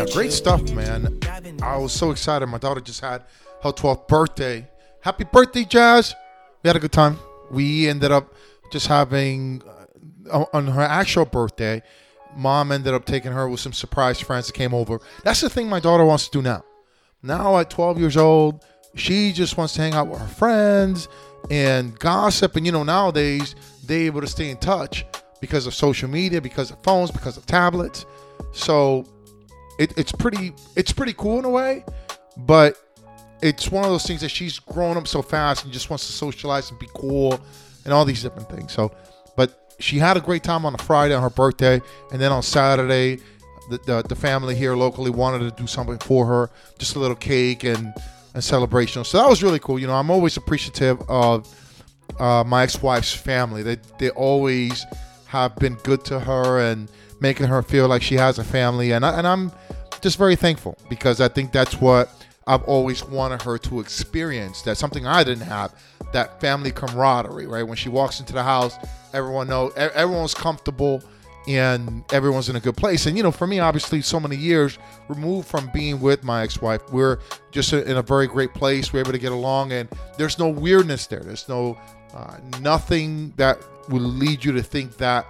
Great stuff, man. I was so excited. My daughter just had her 12th birthday. Happy birthday, Jazz. We had a good time. We ended up just having, on her actual birthday, Mom ended up taking her with some surprise friends that came over. That's the thing my daughter wants to do now. Now at 12 years old, she just wants to hang out with her friends and gossip. And, nowadays, they're able to stay in touch because of social media, because of phones, because of tablets. So it's pretty cool in a way, but it's one of those things that she's grown up so fast and just wants to socialize and be cool and all these different things. So, but she had a great time on a Friday on her birthday, and then on Saturday, the family here locally wanted to do something for her, just a little cake and celebration. So that was really cool. I'm always appreciative of my ex-wife's family. They always have been good to her and making her feel like she has a family, and I'm just very thankful, because I think that's what I've always wanted her to experience. That's something I didn't have, that family camaraderie, right? When she walks into the house, everyone's comfortable and everyone's in a good place. And, for me, obviously, so many years removed from being with my ex-wife, we're just in a very great place. We're able to get along, and there's no weirdness there. There's no nothing that will lead you to think that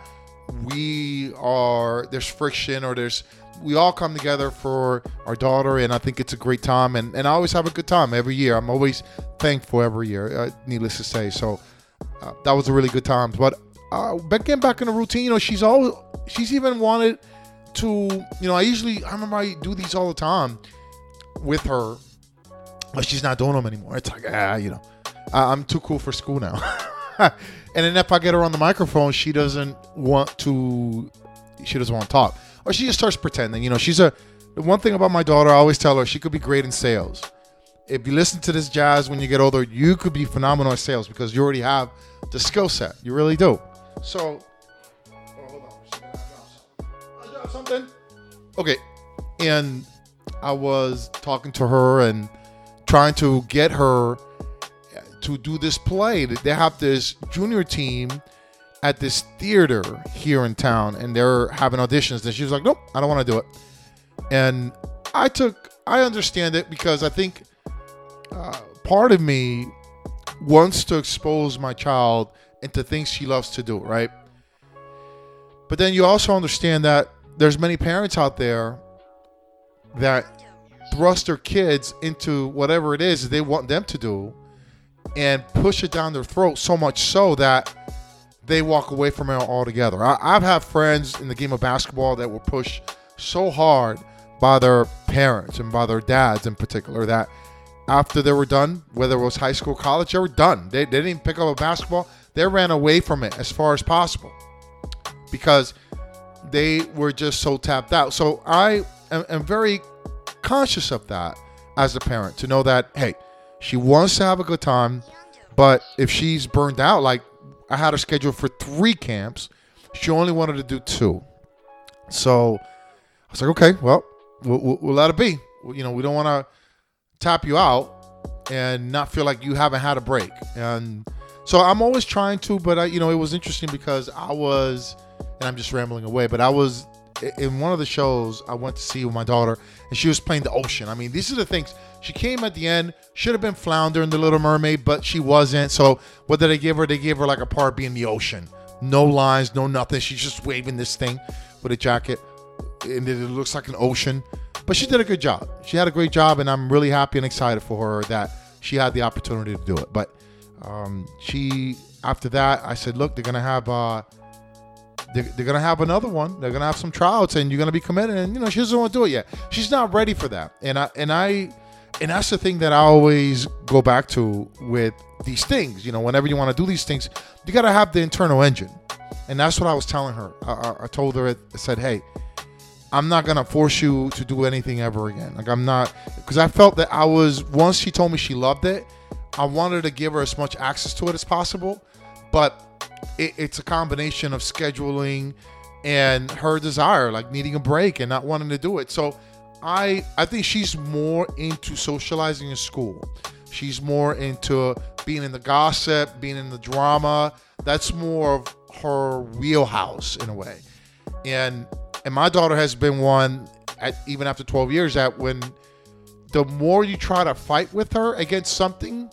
there's friction, or we all come together for our daughter, and I think it's a great time, and I always have a good time every year. I'm always thankful every year, needless to say. So that was a really good time. But getting back in the routine, she's even wanted to, I remember I do these all the time with her, but she's not doing them anymore. It's like, I'm too cool for school now. And then if I get her on the microphone, she doesn't want to talk. Or she just starts pretending. The one thing about my daughter, I always tell her, she could be great in sales. If you listen to this, Jazz, when you get older, you could be phenomenal at sales, because you already have the skill set. You really do. So, hold on. I dropped something. Okay. And I was talking to her and trying to get her to do this play. They have this junior team at this theater here in town, and they're having auditions, and she was like, nope, I don't want to do it. And I understand it, because I think part of me wants to expose my child into things she loves to do, right? But then you also understand that there's many parents out there that thrust their kids into whatever it is they want them to do and push it down their throat, so much so that they walk away from it altogether. I've had friends in the game of basketball that were pushed so hard by their parents and by their dads in particular, that after they were done, whether it was high school, college, they were done. They didn't even pick up a basketball. They ran away from it as far as possible, because they were just so tapped out. So I am very conscious of that as a parent, to know that, hey, she wants to have a good time, but if she's burned out, like I had her scheduled for 3 camps, she only wanted to do 2. So I was like, okay, well, we'll let it be. We don't want to tap you out and not feel like you haven't had a break. And so I'm always trying to, but it was interesting, because and I'm just rambling away, but I was in one of the shows I went to see with my daughter, and she was playing the ocean. I mean, these are the things. She came at the end, should have been Flounder in The Little Mermaid, but she wasn't. So what did they give her? They gave her like a part being the ocean. No lines, no nothing. She's just waving this thing with a jacket, and it looks like an ocean. But she did a good job. She had a great job, and I'm really happy and excited for her that she had the opportunity to do it. But after that, I said, look, they're gonna have another one. They're gonna have some tryouts, and you're gonna be committed. And she doesn't want to do it yet. She's not ready for that. And that's the thing that I always go back to with these things. Whenever you want to do these things, you got to have the internal engine. And that's what I was telling her. I told her, I said, hey, I'm not going to force you to do anything ever again. Like, I'm not, because I felt that once she told me she loved it, I wanted to give her as much access to it as possible. But it's a combination of scheduling and her desire, like needing a break and not wanting to do it. So I think she's more into socializing in school. She's more into being in the gossip, being in the drama. That's more of her wheelhouse in a way. And my daughter has been one even after 12 years, that when the more you try to fight with her against something,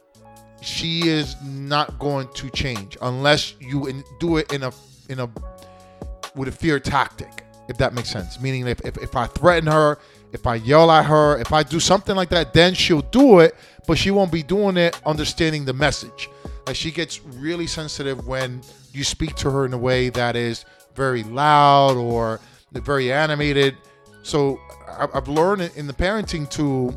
she is not going to change unless you do it in a with a fear tactic, if that makes sense. Meaning, if I threaten her, if I yell at her, if I do something like that, then she'll do it, but she won't be doing it understanding the message. Like, she gets really sensitive when you speak to her in a way that is very loud or very animated. So I've learned in the parenting to,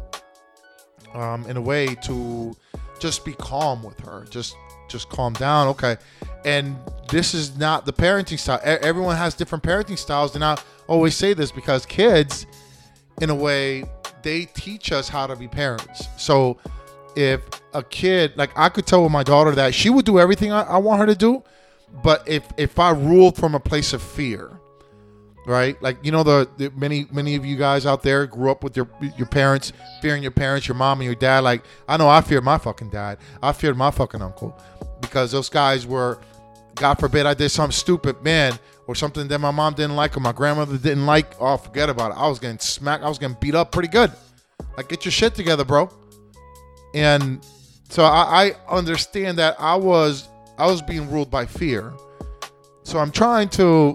in a way, to just be calm with her. Just calm down, okay? And this is not the parenting style. Everyone has different parenting styles, and I always say this because kids, in a way, they teach us how to be parents. So if a kid, like, I could tell with my daughter that she would do everything I want her to do, but if I ruled from a place of fear, right? Like, you know, the many of you guys out there grew up with your parents, fearing your parents, your mom and your dad. Like, I know I feared my fucking dad. I feared my fucking uncle, because those guys were, God forbid I did something stupid, man, or something that my mom didn't like or my grandmother didn't like. Oh, forget about it. I was getting smacked. I was getting beat up pretty good. Like, get your shit together, bro. And so I understand that I was being ruled by fear. So I'm trying to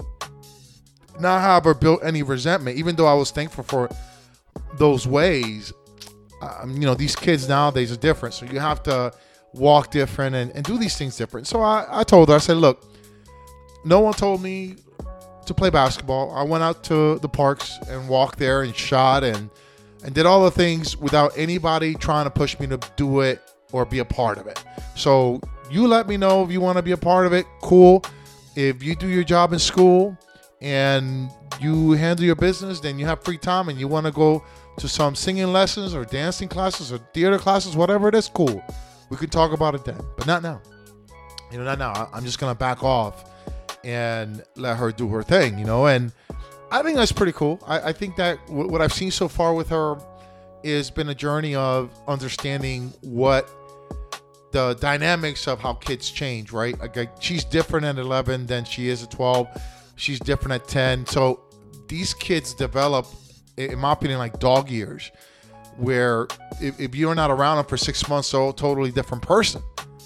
not have her build any resentment, even though I was thankful for those ways. You know, these kids nowadays are different, so you have to walk different and do these things different. So I told her, I said, look, no one told me to play basketball. I went out to the parks and walked there and shot and did all the things without anybody trying to push me to do it or be a part of it. So you let me know if you want to be a part of it. Cool. If you do your job in school and you handle your business, then you have free time and you want to go to some singing lessons or dancing classes or theater classes, whatever it is, cool. We can talk about it then, but not now. You know, not now. I'm just going to back off and let her do her thing, you know, and I think that's pretty cool. I think that what I've seen so far with her has been a journey of understanding what the dynamics of how kids change, right? Like, she's different at 11 than she is at 12. She's different at 10. So these kids develop, in my opinion, like dog years, where if you're not around them for 6 months, so totally different person.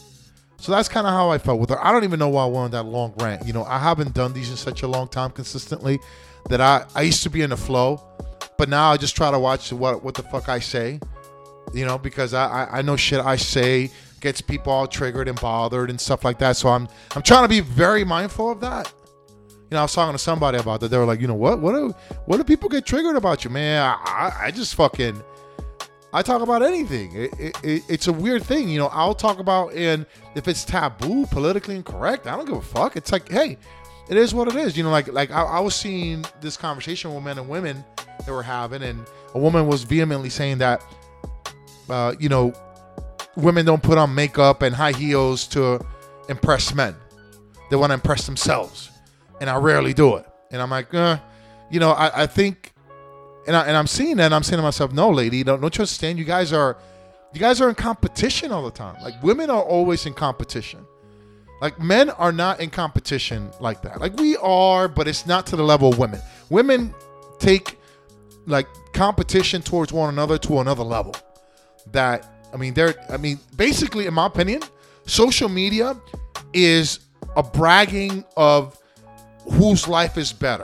So that's kind of how I felt with her. I don't even know why I went on that long rant. You know, I haven't done these in such a long time consistently that I used to be in the flow, but now I just try to watch what the fuck I say, you know, because I know shit I say gets people all triggered and bothered and stuff like that. So I'm trying to be very mindful of that. You know, I was talking to somebody about that. They were like, you know, what do people get triggered about you, man? I just fucking, I talk about anything. It's a weird thing. You know, I'll talk about, and if it's taboo, politically incorrect, I don't give a fuck. It's like, hey, it is what it is. You know, like I was seeing this conversation with men and women that were having, and a woman was vehemently saying that, you know, women don't put on makeup and high heels to impress men. They want to impress themselves. And I rarely do it. And I'm like, you know, I think, and I'm seeing that, and I'm saying to myself, no, lady, don't you understand? You guys are in competition all the time. Like, women are always in competition. Like, men are not in competition like that. Like, we are, but it's not to the level of women. Women take, like, competition towards one another to another level. That, basically, in my opinion, social media is a bragging of whose life is better.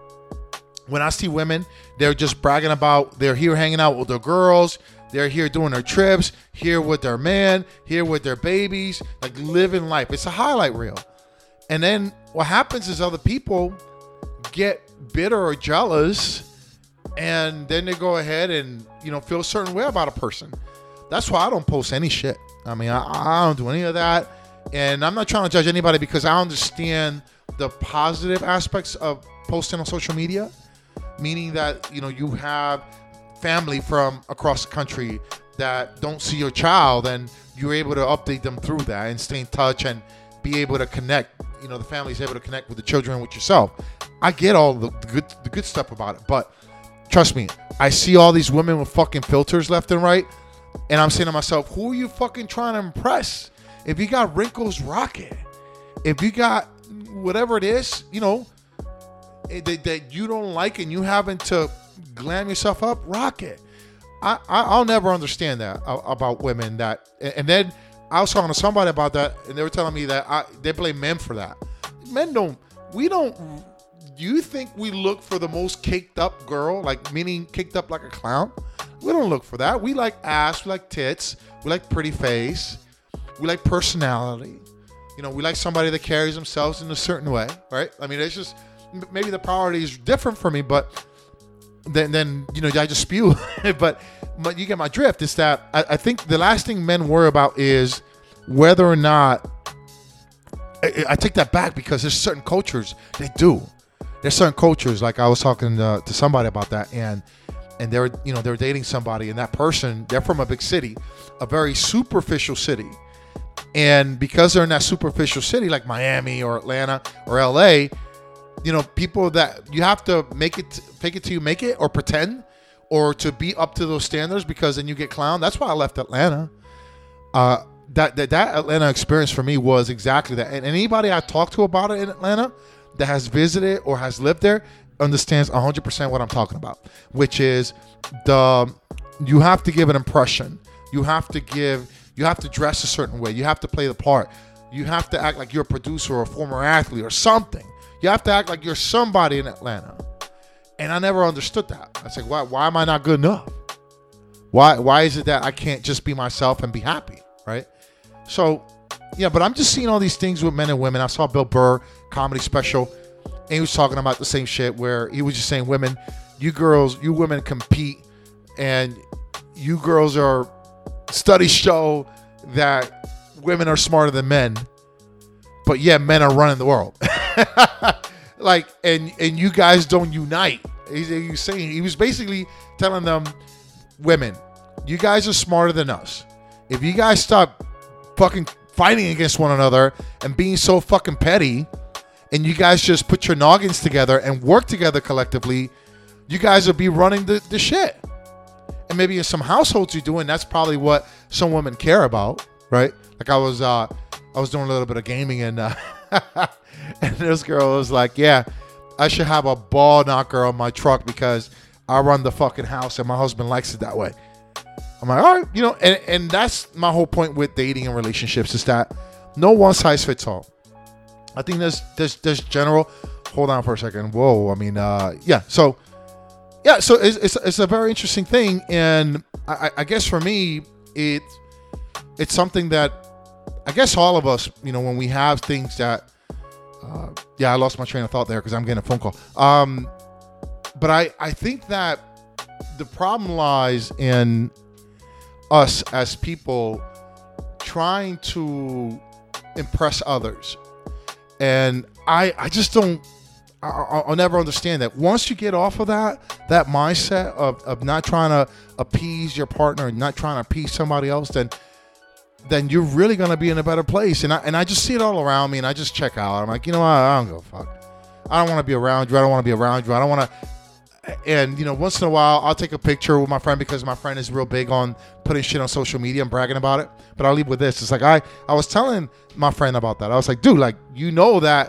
When I see women, they're just bragging about they're here hanging out with their girls, they're here doing their trips, here with their man, here with their babies, like living life. It's a highlight reel. And then what happens is other people get bitter or jealous, and then they go ahead and, you know, feel a certain way about a person. That's why I don't post any shit. I mean, I don't do any of that. And I'm not trying to judge anybody, because I understand the positive aspects of posting on social media, meaning that, you know, you have family from across the country that don't see your child, and you're able to update them through that and stay in touch and be able to connect. You know, the family's able to connect with the children, with yourself. I get all the good stuff about it, but trust me, I see all these women with fucking filters left and right, and I'm saying to myself, who are you fucking trying to impress? If you got wrinkles, rock it. If you got whatever it is, you know, that you don't like, and you having to glam yourself up, rock it. I'll never understand that about women. And then I was talking to somebody about that, and they were telling me that they blame men for that. Men don't. We don't. Do you think we look for the most caked up girl, like meaning caked up like a clown? We don't look for that. We like ass, we like tits, we like pretty face, we like personality. You know, we like somebody that carries themselves in a certain way, right? I mean, it's just maybe the priority is different for me, but then you know, I just spew. but you get my drift. Is that I think the last thing men worry about is whether or not. I take that back because there's certain cultures they do. There's certain cultures, like I was talking to somebody about that, and they're dating somebody, and that person, they're from a big city, a very superficial city, and because they're in that superficial city like Miami or Atlanta or LA, you know, people that you have to fake it till you make it, or pretend, or to be up to those standards, because then you get clowned. That's why I left Atlanta. That Atlanta experience for me was exactly that. And anybody I talked to about it in Atlanta that has visited or has lived there understands 100% what I'm talking about, which is you have to give an impression. You have to dress a certain way. You have to play the part. You have to act like you're a producer or a former athlete or something. You have to act like you're somebody in Atlanta. And I never understood that. I was like, why am I not good enough? Why is it that I can't just be myself and be happy, right? So, yeah, but I'm just seeing all these things with men and women. I saw Bill Burr comedy special, and he was talking about the same shit, where he was just saying, you women compete, and you girls studies show that women are smarter than men, but yeah, men are running the world. Like, and you guys don't unite. He was basically telling them, women, you guys are smarter than us. If you guys stop fucking fighting against one another and being so fucking petty, and you guys just put your noggins together and work together collectively, you guys will be running the shit. And maybe in some households you do, and that's probably what some women care about, right? Like I was doing a little bit of gaming, and and this girl was like, yeah, I should have a ball knocker on my truck because I run the fucking house and my husband likes it that way. I'm like, all right, you know, and that's my whole point with dating and relationships, is that no one size fits all. I think there's general. Hold on for a second. Whoa, I mean, So it's a very interesting thing, and I guess for me, it's something that I guess all of us, you know, when we have things that, I lost my train of thought there because I'm getting a phone call. But I think that the problem lies in us as people trying to impress others. And I just don't, I'll never understand that. Once you get off of that mindset of not trying to appease your partner and not trying to appease somebody else, then you're really going to be in a better place. And I just see it all around me, and I just check out. I'm like, you know what? I don't give a fuck. I don't want to be around you. I don't want to be around you. I don't want to. And, you know, once in a while, I'll take a picture with my friend because my friend is real big on putting shit on social media and bragging about it. But I'll leave with this. It's like I was telling my friend about that. I was like, dude, like, you know that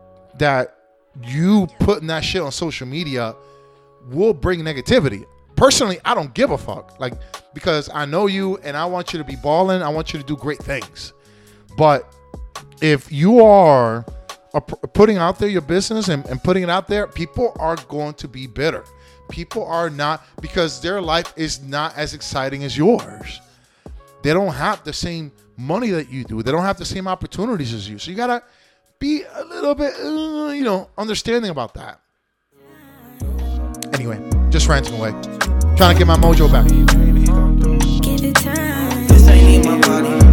you putting that shit on social media will bring negativity. Personally, I don't give a fuck. Like, because I know you and I want you to be balling. I want you to do great things. But if you are putting out there your business and putting it out there, people are going to be bitter. People are not, because their life is not as exciting as yours. They don't have the same money that you do. They don't have the same opportunities as you. So you got to be a little bit, understanding about that. Anyway, just ranting away. Trying to get my mojo back. This ain't in my body.